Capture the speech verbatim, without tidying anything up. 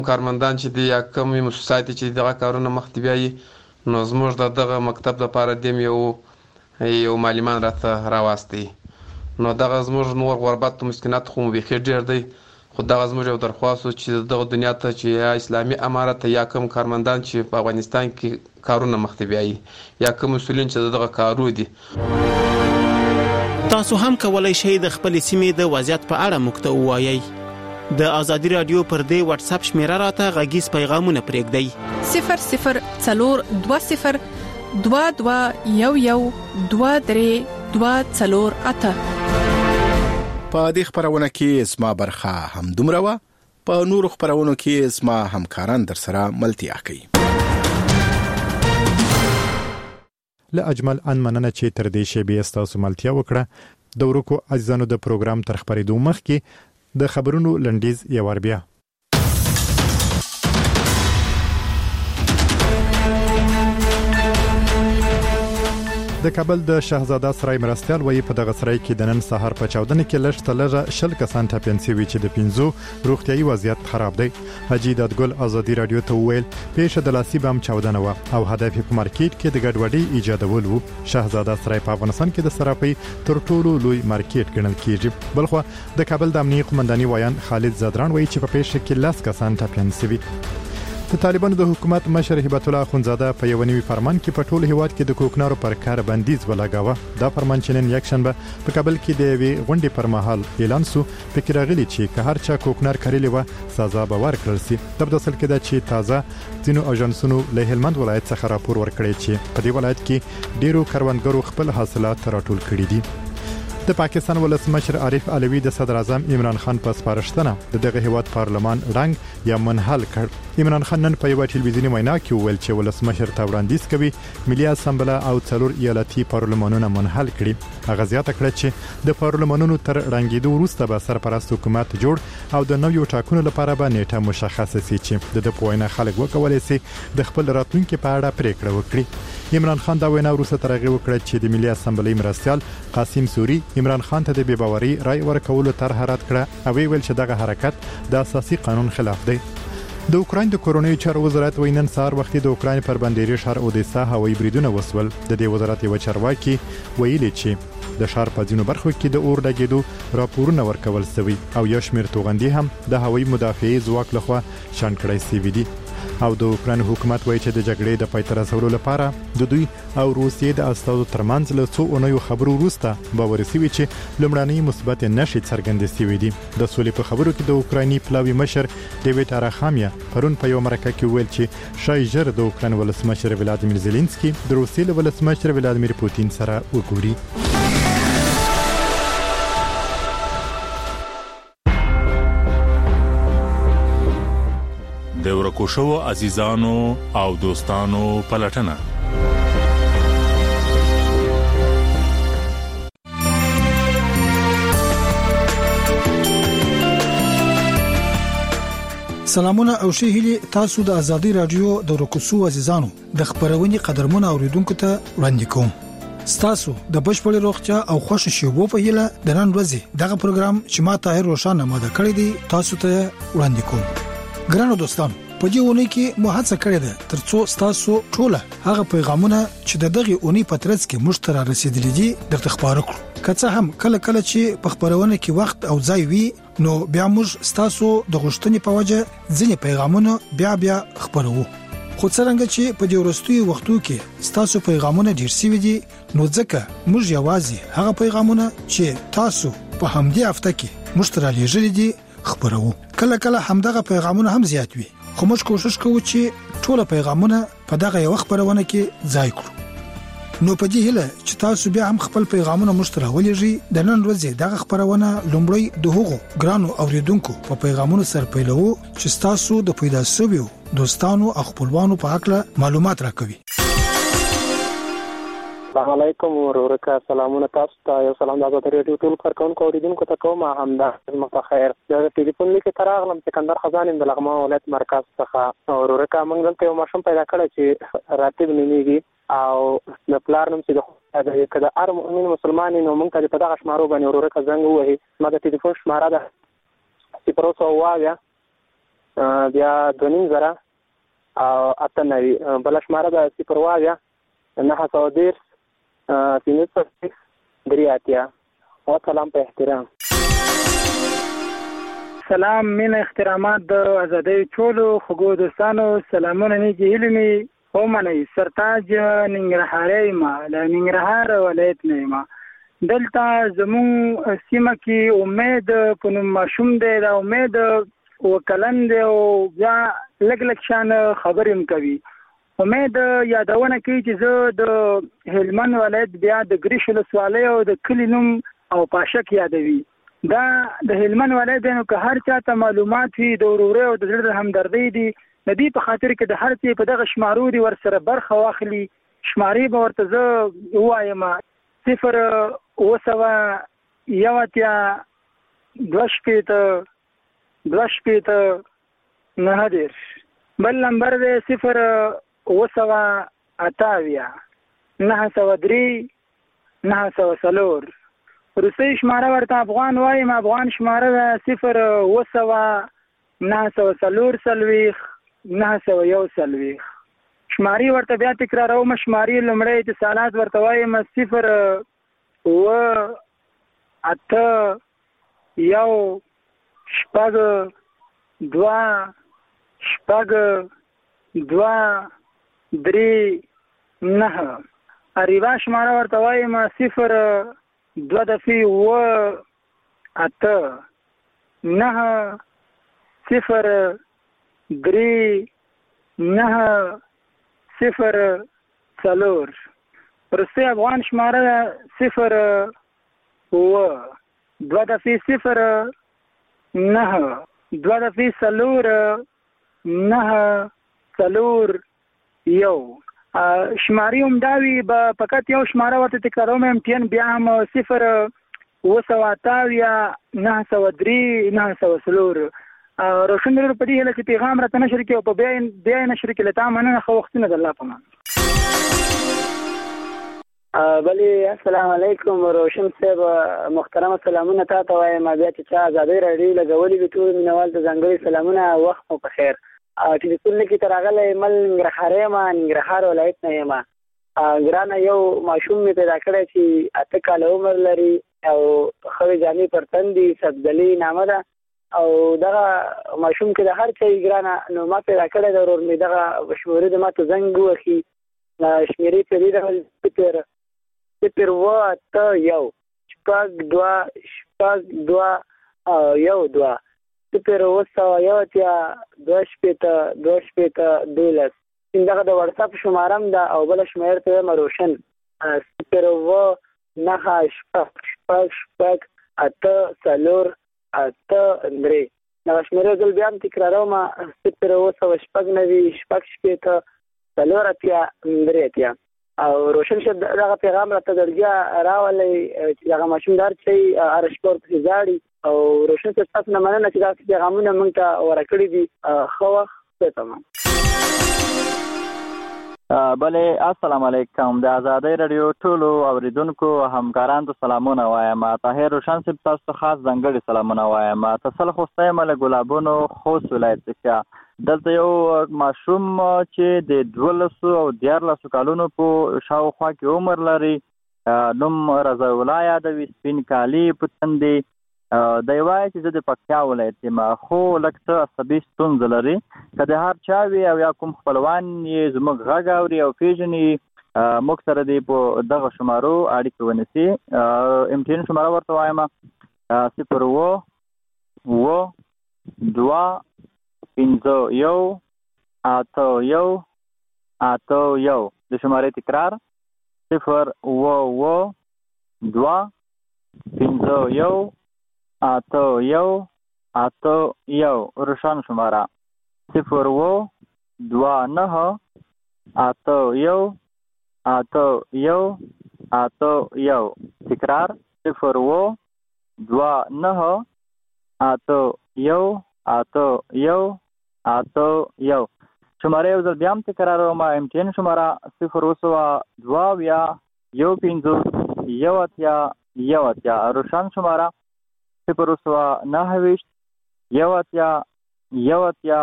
کارمندان چې دی یا کوم مؤسسات چې دغه کارونه مخ ته بیایي نو زموږ د دغه مکتب لپاره د یو یو معلمان راته راوستي نو دغه زموږ نور غربت مسکینات خو بيخي ډېر دی خو دغه زموږ یو درخواست چې دغه دنیا ته چې یا اسلامي امارت یا کوم کارمندان چې په افغانستان کې کارونه مخ ته بیایي یا کوم مسؤلین چې دغه کارو دي. تاسو هم کولای شئ د خپل سیمې د وضعیت په اړه موږ ته ووایئ. د آزادي رادیو پر دې واتس اپ شمیره راته غږیز پیغامونه پرېږدئ صفر صفر څلور دوه صفر دوه دوه یو یو دوه درې دوه څلور اته. په دې خبرونه کې اسما برخه هم دومره وه، په نورو خبرونو کې اسما همکاران در سره ملتیا کوي. له اجمل ان مننه چې تر دې شیبې ستاسو ملتیا وکړه. د ورکو عزیزانو د پروګرام تر خبرېدو مخکې د خبرونو لنډیز یو ور بیا. د کابل د شهزاده سرای مرستيال وایي په دغه سرای کې د نن سهار په چاودنه کې لږ تلغه شل کسان ټاپین شوي چې د پنځو روغتيایي وضعیت خراب دی. حاجی دادګل آزادي رادیو ته ویل پیښه د لاسي بم چاودنه و او هدف په مارکیټ کې د ګډوډۍ ایجادول وو. شهزاده سرای په افغانستان کې د صرافي تر ټولو لوی مارکیټ ګڼل کیږي. بلخو د کابل د امنیت قومنداني وایان خالد زادران وایي چې په پیښه کې لاس کسان ټاپین شوي. د طالبانو د حکومت مشر هبت الله اخونزاده په یو نوي فرمان کې په ټول هیواد کې د کوکنارو پر کار بندیز ولګاوه. دا فرمان چې نن یک شنبه په کابل کې د وی غونډې پر مهال اعلان شو فکر غلي چې که هر چا کوکنار کړلی و سزا به ورکړل شي. د بدسل کې د چې تازه ځینو اژانسونو له هلمند ولایت څخه راپور ورکړی چې په دې ولایت کې ډیرو کروندګرو خپل حاصلات راټول کړي دي. د پاکستان ولسمشر عارف علوی د صدر اعظم عمران خان په سپارښتنه د دغه هیواد پارلمان رنګ یا منحل کړ. عمران خان نن په یو ټلویزیونی وینا کې وویل چې ولسمشر ته وړاندیز کوي ملي اسمبلی او څلور ایالتي پارلمانونه منحل کړي. هغه زیاته کړه چې د پارلمانونو تر رنګیدو وروسته به سرپرست حکومت جوړ او د نویو ټاکنو لپاره به نیټه مشخصه شي چې د پوینه خلک وکولای شي د خپل راتلونکو په اړه پریکړه وکړي. عمران خان دا وینا وروسته ترغه وکړه چې د ملي اسمبلی مرستيال قاسم سوري عمران خان ته د بې باوري رای ورکولو طرح رد کړه او ویل چې دغه حرکت د اساسي قانون خلاف دی. د اوکراین د کورونی چارو وزارت وینن سار وختي د اوکراین پر بندري شهر اودیسا هوایي بریدونه وسول. د دې وزارت یو چارواکي ویلي چې د شهر په ځینو برخو کې د اور لګیدو راپورونه ورکول شوی او یو شمېر توغندي هم د هوایي مدافعي ځواک لخوا شان کړی شوی دي. او د اوکراین حکومت وایي چې د جګړې د پای ته رسولو لپاره د دوی او روسیې د استازو ترمنځ له څو اونیو خبرو وروسته باور شوی چې لومړنۍ مثبت نښې څرګندې شوې دي. د سولې په خبرو کې د اوکرایني پلاوي مشر ډیوید اراخامیا پرون په یو مرکه کې ویل چې شای ژر د اوکراین ولسمشر ولادیمیر زيلنسکي د روسیې ولسمشر ولادیمیر پوتین سره وګوري. د ورکو شو عزیزانو او دوستانو پلټنه. سلامونه او ښه هیلي تاسو د آزادي رادیو د ورکو شو عزیزانو د خبرونې قدرمن اوریدونکو ته وړاندې کوم. ستاسو د بشپړ روغتیا او خوشو شوبو په هیله د نن ورځې دغه پروګرام چې ما طاهر روشانه ماده کړی دی تاسو ته وړاندې کوم. ګرانو دوستانو په دې ونی کې مو هڅه کړې ده ترڅو تاسو ټول هغه پیغامونه چې د دغه اونۍ په ترڅ کې مشترک رسیدلې دي درته خبرو کړو. که څه هم کله کله چې په خبرونه کې وخت او ځای وي نو بیا موږ تاسو د غوښتنې په وجه ځینې پیغامونه بیا بیا خبرو. خو څنګه چې په دې ورستوي وختو کې تاسو پیغامونه ډیر سوي دي نو ځکه موږ یوازې هغه پیغامونه چې تاسو په همدې هفته کې مشترک لري دي خبرو. کله کله همدغه پیغامونه هم زیات وي خو موږ کوشش کوو چې ټول پیغامونه په دغه یو خبرونه کې ځای کړو. نو په دې هیله چې تاسو بیا هم خپل پیغامونه مشترک ولېږئ. د نن ورځې دغه خبرونه لومړی د هغو ګرانو اوریدونکو په پیغامونو سره پیلوو چې تاسو د پیدا شویو دوستانو او خپلوانو په اړه معلومات راکوي. السلام علیکم ورورکا سلامونه تاسو ته یو سلام د آزادي رادیو ټول کارکونکو اوریدونکو ته کوم همدا متخیر د ټلیفون لیکه تراغلم سکندر خزان د لغمان ولایت مرکز څخه ورورکا موږ دلته یو ماشوم پیدا کړی چې راتب نومیږي او د پلار نوم چې د کده ار مؤمن مسلمان نو موږ ته په دغه شمارو باندې ورورکا زنګ وهي ما د ټلیفون شماره ده صفر سو وایا بیا دوه نیم زره او اته نوي. بله شماره ده صفر اووه اویا نهه سوه دېرش پنځه څلوېښت درې اتیا. وسلام په احترام. سلام، مینه، احترامات د ازادۍ ټولو خوږو دوستانو. سلامونه نیږي هیلې مې ومنئ. سرتاج ننګرهاری ما له ننګرهار ولایت نه یم. دلته زموږ سیمه کې امید په نوم ماشوم دی. دا امید وکلن دی او بیا لږ لږ شان خبرې هم کوي. امید یادونه کوي چې زه د هلمند ولایت بیا د ګریش ولسوالۍ او د کلي نوم او پاشک یادوي. دا د هلمند ولایت دی نو که هر چاته معلومات وي د ورورۍ او د زړه د همدردۍ دي د دې په خاطر کې د هر څه په دغه شمارو دي ورسره برخه واخلي. شمارې به ورته زه ووایم صفر اوه سوه یو اتیا دوه شپېته دوه شپېته نهه دېرش. بل نمبر دی صفر اوه سوه اته اویا نهه سوه درې نهه سوه څلور. روسي شماره ورته افغان وایم. افغان شماره ده صفر اوه سوه نهه سوه څلور څلوېښت نهه سوه یو څلوېښت. شمارې ورته بیا تکراروم. شمارې لومړی اتصالات ورته وایم صفر اوه اته یو شپږ دوه شپږ دوه درې نهه. اریبا شماره ورته وایم صفر دوه دفعې اوه اته نهه صفر درې نهه صفر څلور. وروستی افغان شماره صفر اوه دوه دفعې صفر نهه دوه دفعې څلور نهه څلور یو. شمارې هم دا وي به فقط یو شماره ورته تکراروم امتیان بیا هم صفر اوه سوه اته اویا نهه سوه درې نهه سوه څلور. روشن ورور په دې هیله چې پیغام راته نشر کړي او په بیا بیا یې نشر کړي. له تا مننه. ښه وختونه د الله په امان. بلې السلام علیکم روشن صاحب. محترمه سلامونه تا ته وایم. بیا چې چا ازادۍ راډیو لګولي وي ټول مینوال ته ځانګړي سلامونه. وخت مو په خیر. ټلیفون کې تر راغلی مل ننګرهاری یم. ننګرهار ولایت نه یم. ګرانه یو ماشوم مې پیدا کړی چې اته کاله عمر لري او ښه جامې پر تن دي. سبزلي نامه ده او دغه ماشوم کې د هر څه ګرانه نو ما پیدا کړی د ورور مې دغه شمېرې د ما ته زنګ ووهي. شمېرې په دې ډول صفر صفر اوه اته یو شپږ دوه شپږ دوه یو دوه صفر اوه سوه یو اتیا دوه شپېته دوه شپېته دولس. دغه د وټساپ شماره هم ده او بله شمېر ته وایم روشن صفر اوه نهه شپږ شپږ شپږ اته څلور اته درې. دغه شمېرې ځل بیا هم تکراروم صفر اوه سوه شپږ نوي شپږ شپېته څلور اتیا درې اتیا. او روشن صاحب دغه پیغام راته درجه راولی چې دغه ماشوم د هر څه هره شپه ورپسې ژاړي او روشن صاحب تاسو نه مننه چې داسې پیغامونه موږ ته ورکړي دي. ښه وخت. ښه تمام. بلې السلام علیکم. د ازادۍ راډیو ټولو اوریدونکو همکارانو ته سلامونه وایم. طاهر روشن صاحب تاسو ته خاص ځانګړي سلامونه وایم. تاسو خوسته یم له ګلابونو خوست ولایت څخه. دلته یو ماشوم چې د دولسو او دیارلسو کالونو په شاوخوا کې عمر لري. نوم رضا الله یادوي. سپین کالي په تن دي. دی وایي چې زه د پکتیا ولایت یم خو لږ څه عصبي ستونزه لري. که د هر چا وي او یا کوم خپلوان یې زموږ غږ اوري او پېژني موږ سره دې په دغه شمارو اړیکې ونیسي. امتحان شماره ورته وایم صفر اوه اوه دوه پنځه یو اته یو اته یو. د شمارې تکرار صفر اوه اوه دوه پنځه یو اته یو اته یو. روشن شماره صفر اوه دوه نهه اته یو اته یو اته یو. تکرار صفر اوه دوه نهه اته یو اته یو اته یو. شماره یو ځل بیا هم تکراروم. امتحان شماره صفر اوه سوه دوه اویا یو پنځوس یو اتیا یو اتیا. روشن شماره صفر اوه سوه نهه ویشت یو اتیا یو اتیا